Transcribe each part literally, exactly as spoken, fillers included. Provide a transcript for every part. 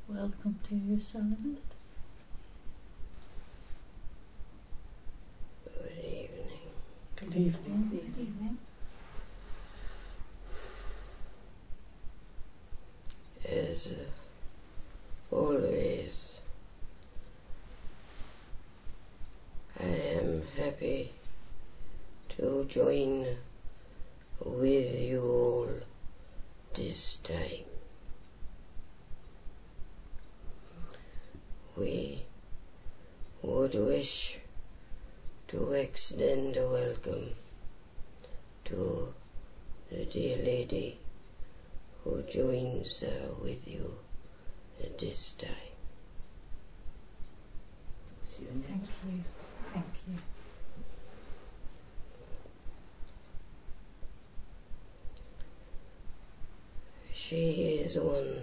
Welcome to you, Solomon. Good evening. Good evening. Good evening. As uh, always, I am happy to join with you all this time. We would wish to extend a welcome to the dear lady who joins uh, with you at this time. Thank you. Thank you. She is one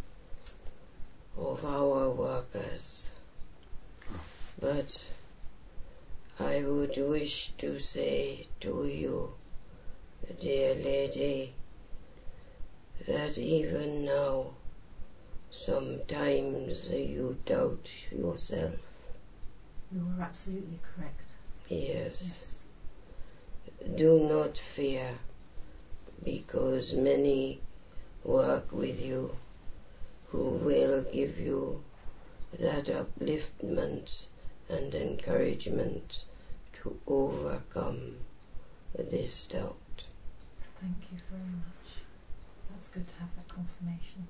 of our workers, but I would wish to say to you, dear lady, that even now sometimes you doubt yourself. You are absolutely correct. Yes. Yes. Do not fear, because many work with you who will give you that upliftment and encouragement to overcome this doubt. Thank you very much. That's good to have that confirmation.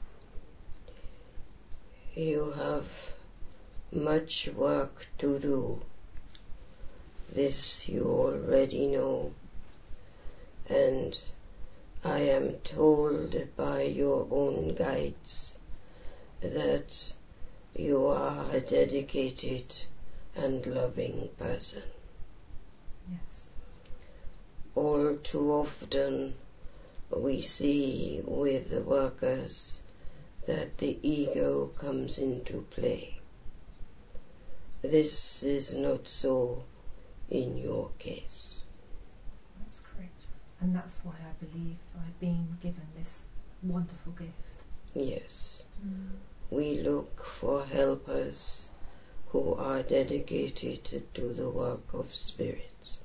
You have much work to do. This you already know, and I am told by your own guides that you are a dedicated and loving person. Yes. All too often we see with the workers that the ego comes into play. This is not so in your case. That's correct. And that's why I believe I've been given this wonderful gift. Yes. Mm. We look for helpers who are dedicated to the work of spirits.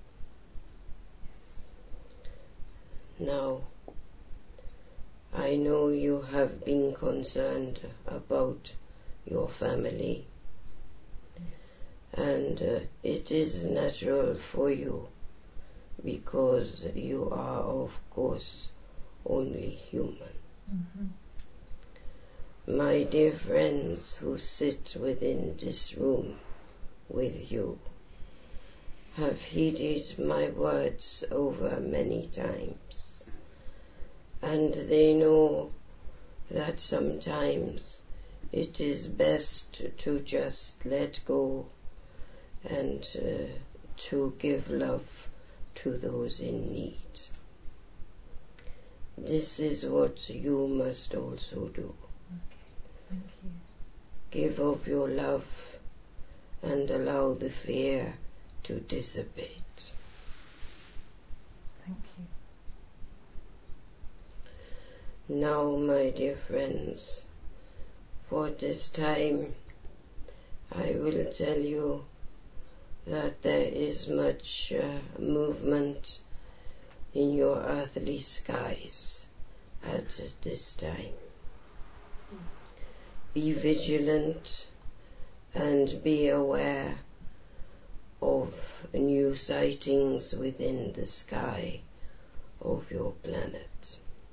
Yes. Now, I know you have been concerned about your family, Yes. and uh, it is natural for you, because you are, of course, only human. Mm-hmm. My dear friends who sit within this room with you have heeded my words over many times, and they know that sometimes it is best to just let go and uh, to give love to those in need. This is what you must also do. Okay, thank you. Give of your love and allow the fear to dissipate. Thank you. Now, my dear friends, for this time I will tell you that there is much uh, movement in your earthly skies at this time. Be vigilant and be aware of new sightings within the sky of your planet.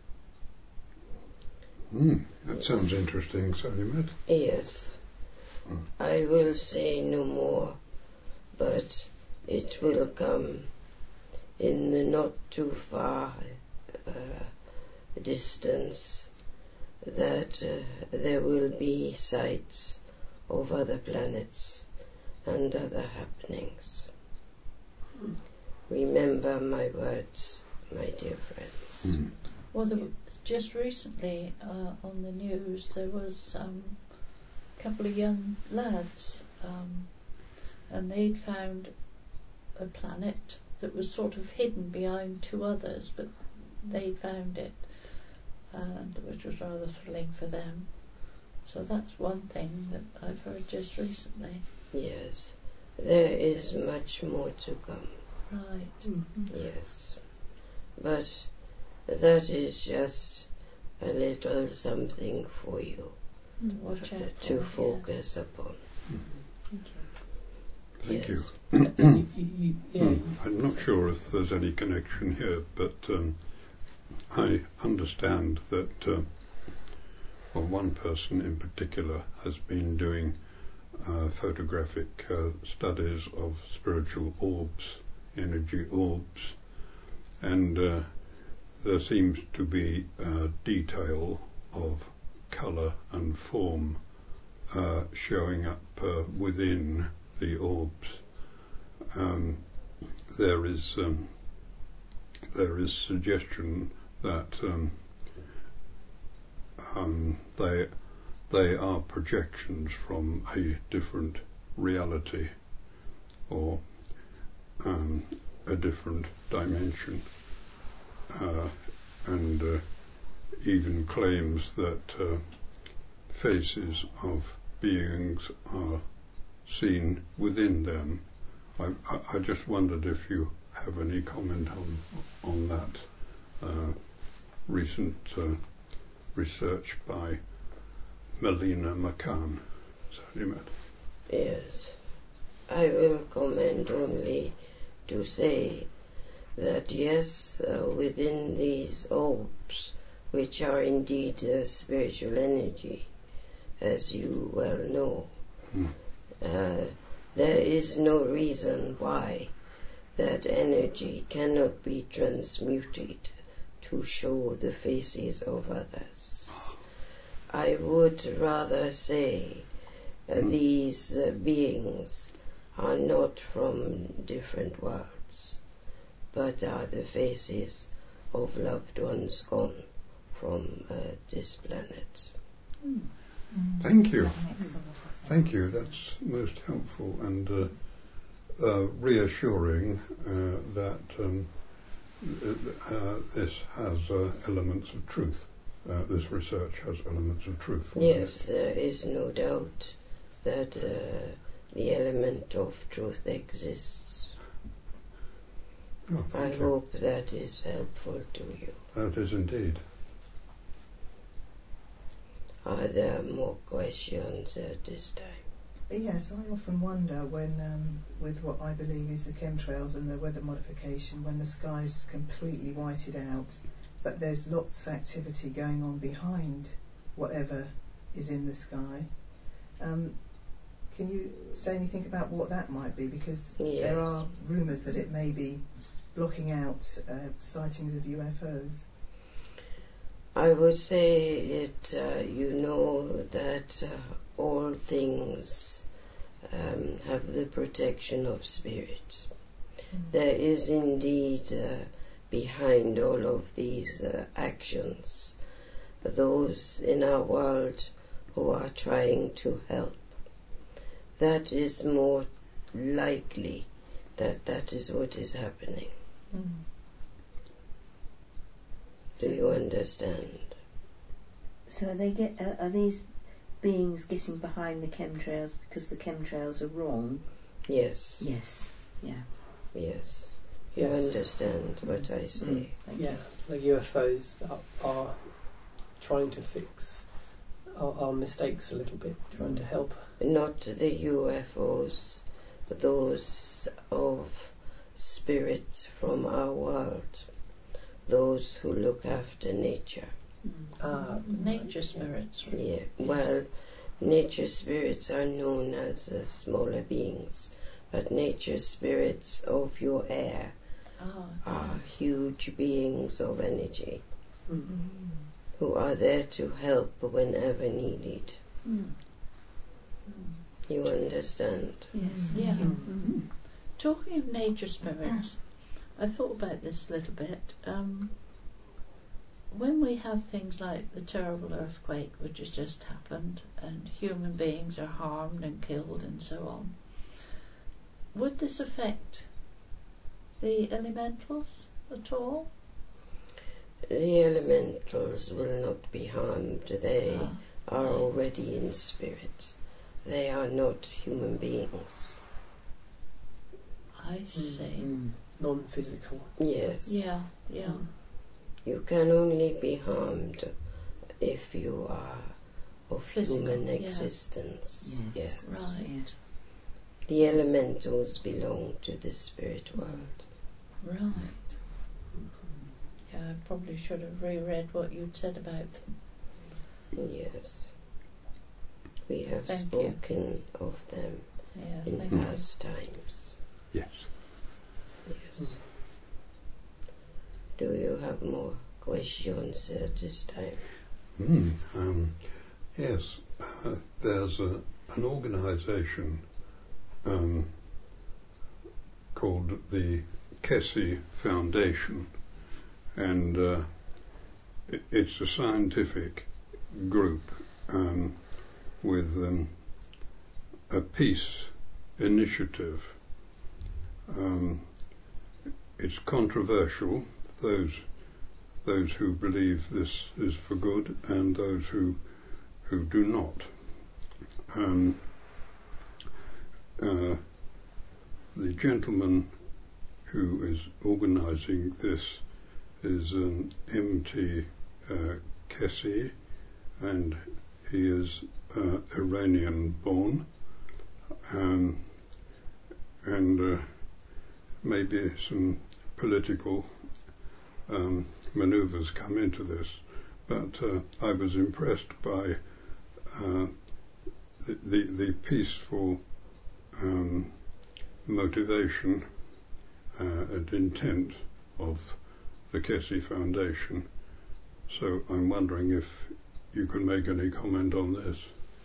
Mm, that sounds interesting, Salimet. Yes. Mm. I will say no more, but it will come in the not too far uh, distance that uh, there will be sights of other planets and other happenings. Mm. Remember my words, my dear friends. Mm. Well, there, just recently uh, on the news there was um, a couple of young lads um, and they'd found a planet that was sort of hidden behind two others, but they'd found it, and which was rather thrilling for them. So that's one thing that I've heard just recently. Yes. There is much more to come. Right. Mm-hmm. Yes. But that is just a little something for you To watch out for. to yeah. focus upon. Thank you. Thank Yes. you. You- you- you- yeah, Hmm. you- I'm not sure if there's any connection here, but um, I understand that uh, well, one person in particular has been doing uh, photographic uh, studies of spiritual orbs, energy orbs, and uh, there seems to be uh, detail of colour and form uh, showing up uh, within the orbs. Um, there is um, there is suggestion that um, um, they they are projections from a different reality or um, a different dimension, uh, and uh, even claims that uh, faces of beings are seen within them. I, I, I just wondered if you have any comment on on that uh, recent uh, research by Melina McCann. Salimet. Yes. I will comment only to say that yes, uh, within these orbs, which are indeed uh, spiritual energy, as you well know, Hmm. uh, there is no reason why that energy cannot be transmuted to show the faces of others. I would rather say uh, these uh, beings are not from different worlds, but are the faces of loved ones gone from uh, this planet. Mm. Thank you. That makes a lot of sense. Thank you. That's most helpful and uh, uh, reassuring uh, that um, uh, uh, this has uh, elements of truth. Uh, this research has elements of truth. Yes, there is no doubt that uh, the element of truth exists. Oh, I thank you. hope that is helpful to you. That is indeed. Are there more questions at this time? Yes, I often wonder when, um, with what I believe is the chemtrails and the weather modification, when the sky's completely whited out, but there's lots of activity going on behind whatever is in the sky. Um, can you say anything about what that might be? Because Yes. there are rumours that it may be blocking out uh, sightings of U F Os. I would say it, uh, you know that uh, all things um, have the protection of spirit. Mm. There is indeed uh, behind all of these uh, actions those in our world who are trying to help. That is more likely that that is what is happening. Mm. Do you understand? So are they get? Uh, are these beings getting behind the chemtrails because the chemtrails are wrong? Yes, Yes. Yeah. yes. You Yes. understand what I say. Mm, thank Yeah, you. the U F Os are, are trying to fix our, our mistakes a little bit, trying to help. Not the U F Os, but those of spirits from our world, those who look after nature. Mm. Ah, Nature spirits. Yeah, well, nature spirits are known as uh, smaller beings, but nature spirits of your air Ah. are huge beings of energy Mm. who are there to help whenever needed. Mm. You understand? Yes. Yeah. Thank you. Mhm. Talking of nature spirits, I thought about this a little bit. Um, when we have things like the terrible earthquake which has just happened and human beings are harmed and killed and so on, would this affect the elementals at all? The elementals will not be harmed. They Ah. are already in spirit. They are not human beings. I see. Mm. Non-physical. Yes. Yeah, yeah. Mm. You can only be harmed if you are of Physical, human yeah. existence. Yes. Right, The elementals belong to the spirit world. right. Yeah, I probably should have reread what you'd said about them. Yes. We have Thank you. spoken of them Yeah, in thank you. past times. Yes. Yes. Do you have more questions at this time? Mm, um, yes, uh, there's a, an organisation um, called the Kessie Foundation, and uh, it, it's a scientific group um, with um, a peace initiative. Um, it's controversial. Those those who believe this is for good and those who who do not. Um, uh, the gentleman who is organising this is um, M T Uh, Kessie, and he is uh, Iranian born, um, and uh, maybe some political um, manoeuvres come into this, but uh, I was impressed by uh, the, the, the peaceful um, motivation uh, and intent of the Kessie Foundation. So I'm wondering if you can make any comment on this.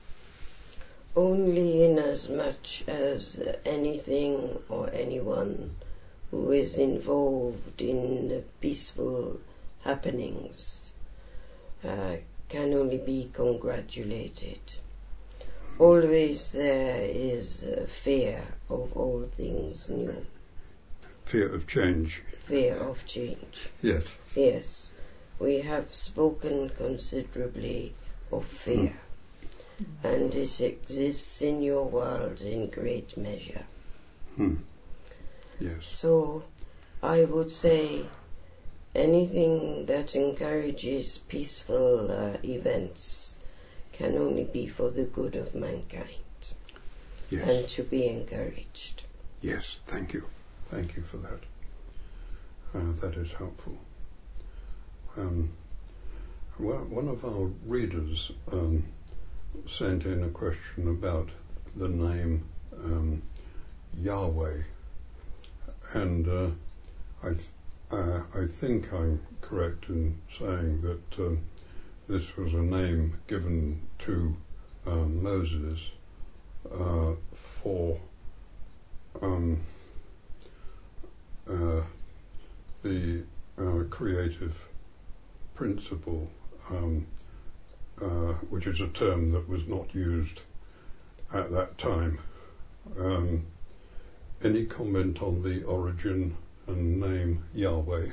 Only in as much as anything or anyone who is involved in the peaceful happenings uh, can only be congratulated. Always there is uh, fear of all things new. Fear of change. Fear of change. Yes. Yes, we have spoken considerably of fear, mm. and it exists in your world in great measure. Hmm. Yes. So I would say anything that encourages peaceful uh, events can only be for the good of mankind, yes. and to be encouraged. Yes, thank you. Thank you for that. Uh, that is helpful. Um, well, one of our readers um, sent in a question about the name um, Yahweh, and uh, I, th- uh, I think I'm correct in saying that um, this was a name given to uh, Moses uh, for um, uh, the uh, creative principle, um, uh, which is a term that was not used at that time. Um, any comment on the origin and name Yahweh?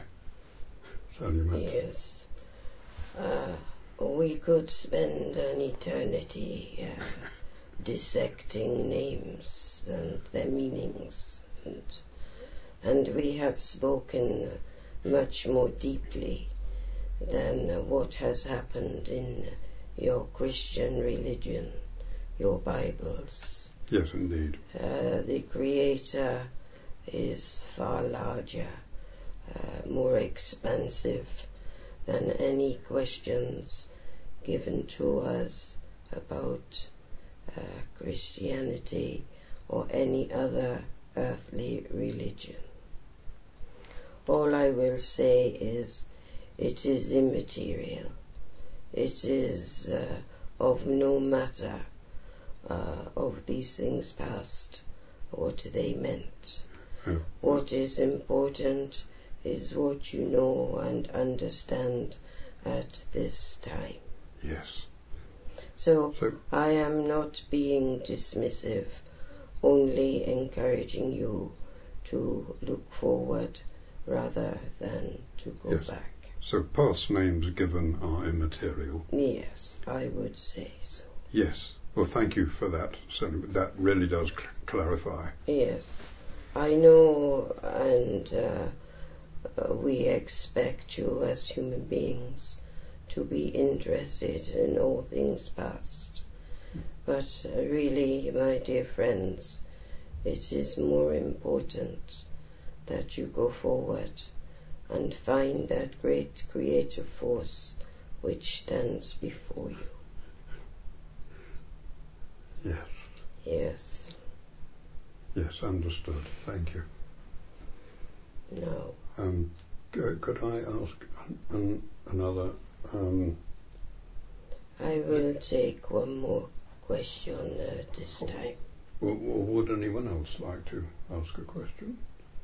Yes. Uh, we could spend an eternity uh, dissecting names and their meanings, and, and we have spoken much more deeply than uh, what has happened in your Christian religion, your Bibles. Yes, indeed. Uh, the Creator is far larger, uh, more expansive than any questions given to us about uh, Christianity or any other earthly religion. All I will say is it is immaterial. It is uh, of no matter uh, of these things past, what they meant. Yeah. What is important is what you know and understand at this time. Yes. So, so I am not being dismissive, only encouraging you to look forward rather than to go yes. back. So past names given are immaterial. Yes, I would say so. Yes. Well, thank you for that. Certainly, that really does cl- clarify. Yes, I know, and uh, uh, we expect you as human beings to be interested in all things past. But uh, really, my dear friends, it is more important that you go forward and find that great creative force which stands before you. Yes. Yes. Yes, understood. Thank you. No. Um, c- could I ask an, an, another? Um, I will take one more question uh, this time. or, or would anyone else like to ask a question?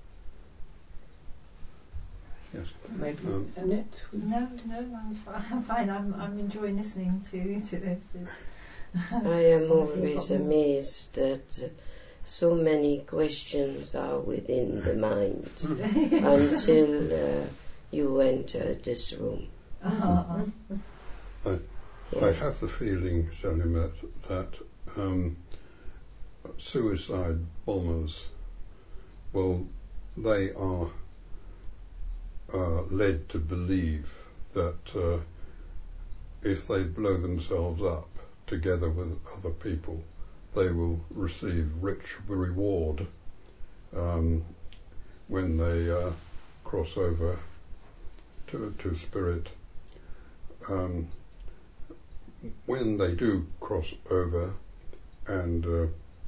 Yes. Maybe Um, Annette? would- No, no, I'm fine. I'm fine. I'm, I'm enjoying listening to to this. I am Obviously you've always got more. amazed that uh, so many questions are within the mind until uh, you enter this room. Uh, I Yes. have the feeling, Salimet, that um, suicide bombers, well, they are uh, led to believe that uh, if they blow themselves up together with other people, they will receive rich reward um, when they uh, cross over to, to spirit. Um, when they do cross over and uh,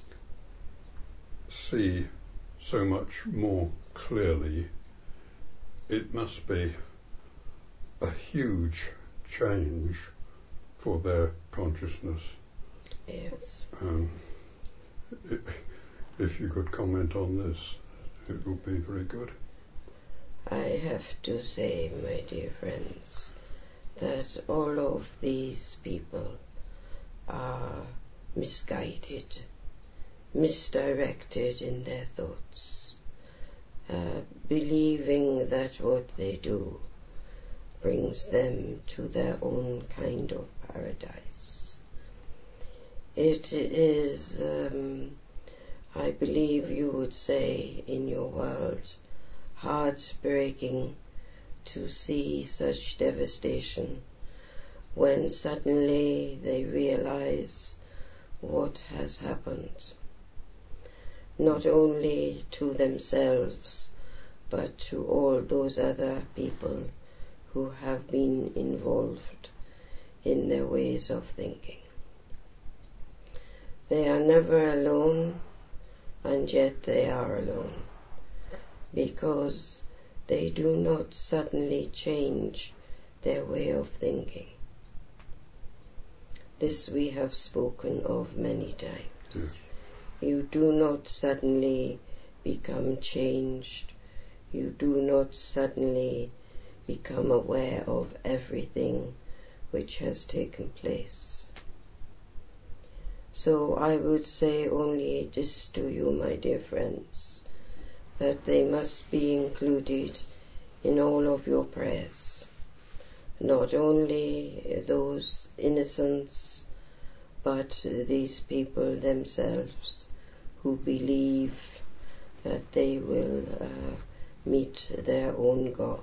see so much more clearly, it must be a huge change for their consciousness. Yes. Um, i- if you could comment on this, it would be very good. I have to say, my dear friends, that all of these people are misguided, misdirected in their thoughts, uh, believing that what they do brings them to their own kind of paradise. It is, um, I believe you would say in your world, heartbreaking to see such devastation when suddenly they realize what has happened, not only to themselves but to all those other people who have been involved in their ways of thinking. They are never alone, and yet they are alone, because they do not suddenly change their way of thinking. This we have spoken of many times. Yes. You do not suddenly become changed. You do not suddenly become aware of everything which has taken place. So I would say only this to you, my dear friends, that they must be included in all of your prayers, not only those innocents, but these people themselves who believe that they will uh, meet their own God.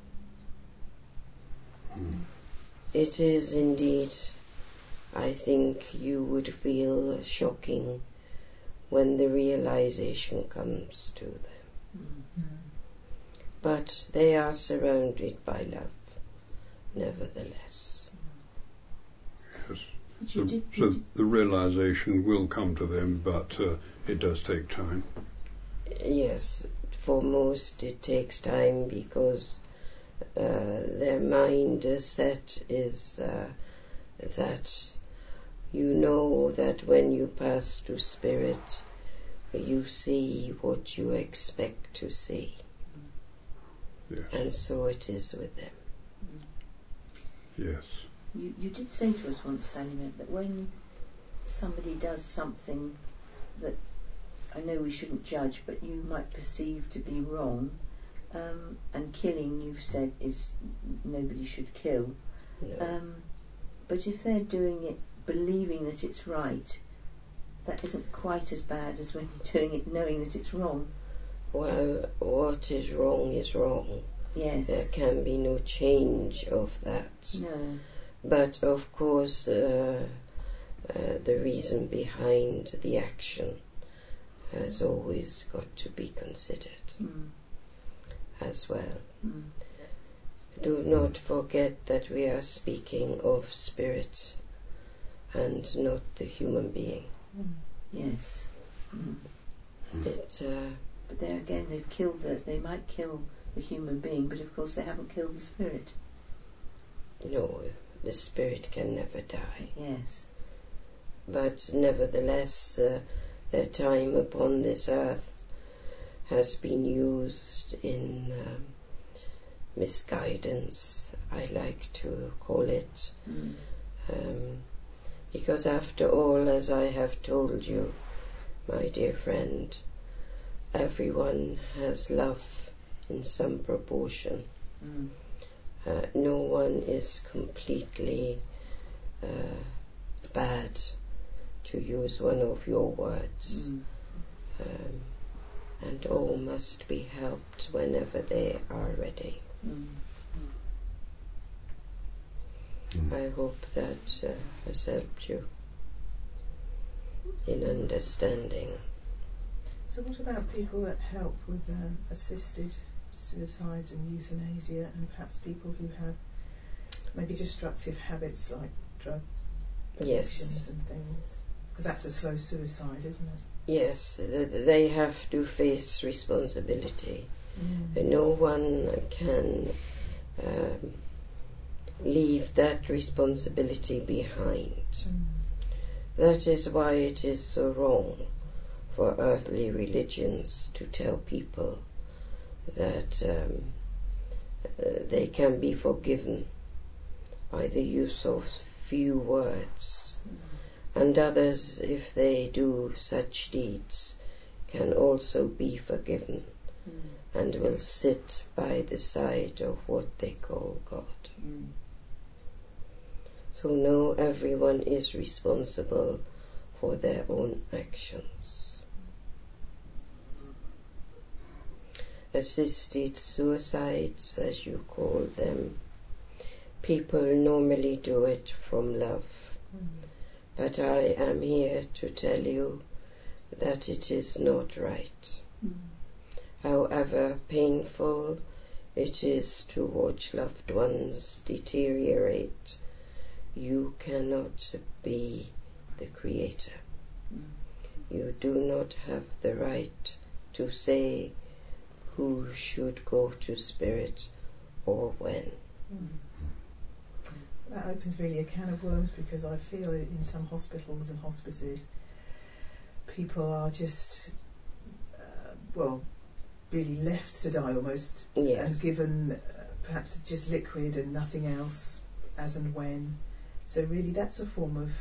Mm. It is indeed, I think you would feel shocking when the realization comes to them. mm. But they are surrounded by love, nevertheless. Yes. But you So, did, so you did- the realization will come to them, but uh, it does take time. Yes, for most it takes time because uh, their mindset is uh, that you know that when you pass to spirit, you see what you expect to see. Yes. And so it is with them. Yes. You, you did say to us once, Sally, that when somebody does something that I know we shouldn't judge, but you might perceive to be wrong, Um, and killing, you've said, is nobody should kill. No. Um, but if they're doing it believing that it's right, that isn't quite as bad as when you're doing it knowing that it's wrong. Well, what is wrong is wrong. Yes. There can be no change of that. No. But of course, uh, uh, the reason behind the action has always got to be considered Mm. as well. Mm. Do not forget that we are speaking of spirit and not the human being. Yes. Mm. It, uh, But there again, they've killed the. They might kill the human being, but of course they haven't killed the spirit. no, the spirit can never die. Yes. But nevertheless, uh, their time upon this earth has been used in um, misguidance, I like to call it. Mm. Um, because after all, as I have told you, my dear friend, everyone has love in some proportion. Mm. Uh, no one is completely uh, bad, to use one of your words. Mm. Um, and all must be helped whenever they are ready. Mm. Mm. I hope that uh, has helped you in understanding. So what about people that help with um, assisted suicides and euthanasia, and perhaps people who have maybe destructive habits like drug Yes, addictions and things? Because that's a slow suicide, isn't it? yes, th- they have to face responsibility. Mm. No one can um, leave that responsibility behind. Mm. That is why it is so wrong for earthly religions to tell people that um, uh, they can be forgiven by the use of few words, and others, if they do such deeds, can also be forgiven Mm. and will sit by the side of what they call God. Mm. So no, everyone is responsible for their own actions. Assisted suicides, as you call them, people normally do it from love. Mm. But I am here to tell you that it is not right. Mm. However painful it is to watch loved ones deteriorate, you cannot be the creator. Mm. You do not have the right to say who should go to spirit or when. Mm. That opens really a can of worms, because I feel in some hospitals and hospices people are just, uh, well, really left to die almost, Yes. and given uh, perhaps just liquid and nothing else as and when. So really that's a form of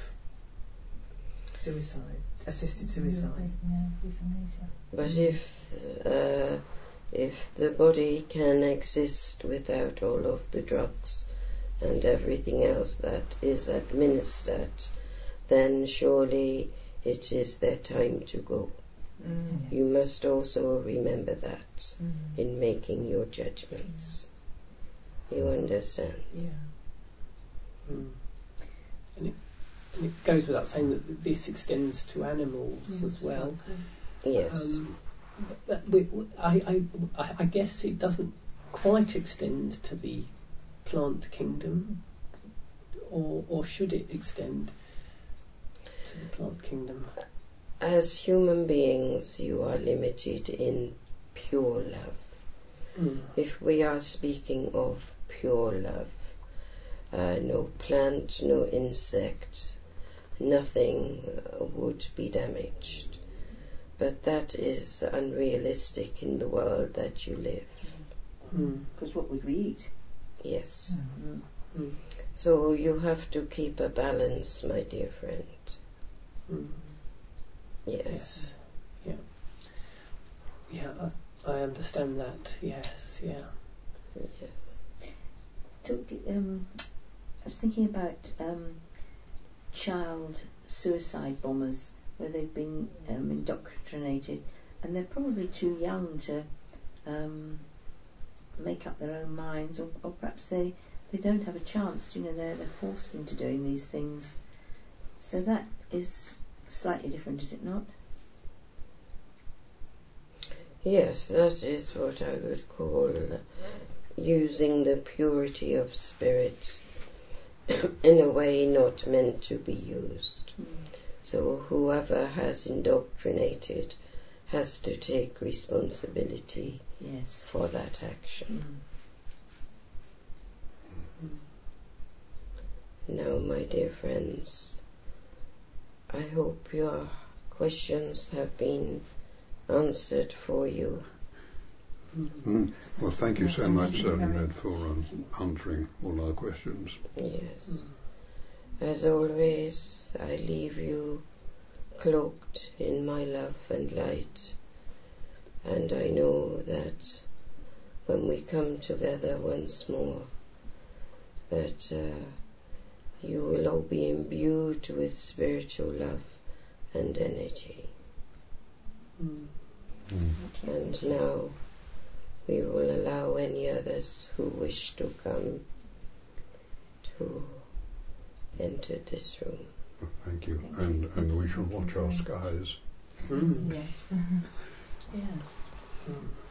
suicide, assisted suicide. Yeah, euthanasia. But if uh, if the body can exist without all of the drugs and everything else that is administered, then surely it is their time to go. Mm. You must also remember that Mm. in making your judgments. You understand? Yeah. Mm. And, it, and it goes without saying that this extends to animals as well. Yes. Um, but we, I, I, I guess it doesn't quite extend to the plant kingdom, or or should it extend to the plant kingdom? As human beings, you are limited in pure love. Mm. If we are speaking of pure love, uh, no plant, no insect, nothing uh, would be damaged. But that is unrealistic in the world that you live. Mm. Because what would we eat? Yes. Mm. Mm. So you have to keep a balance, my dear friend. Mm. Yes. Yeah. Yeah, I, I understand that. Yes, yeah. Yes. Talk, um, I was thinking about um, child suicide bombers, where they've been um, indoctrinated, and they're probably too young to um, make up their own minds, or, or perhaps they, they don't have a chance. You know, they're they're forced into doing these things. So that is slightly different, is it not? Yes, that is what I would call using the purity of spirit in a way not meant to be used. Mm. So whoever has indoctrinated has to take responsibility Yes. for that action. Mm. Now, my dear friends, I hope your questions have been answered for you. Mm. Well, thank you so much, Sally Med, for um, answering all our questions. Yes. As always, I leave you cloaked in my love and light, and I know that when we come together once more, that uh, you will all be imbued with spiritual love and energy. Mm. Mm. And now we will allow any others who wish to come to enter this room. Well, thank you. Thank and you. and we shall watch our skies. Mm. Yes. Yes. Mm.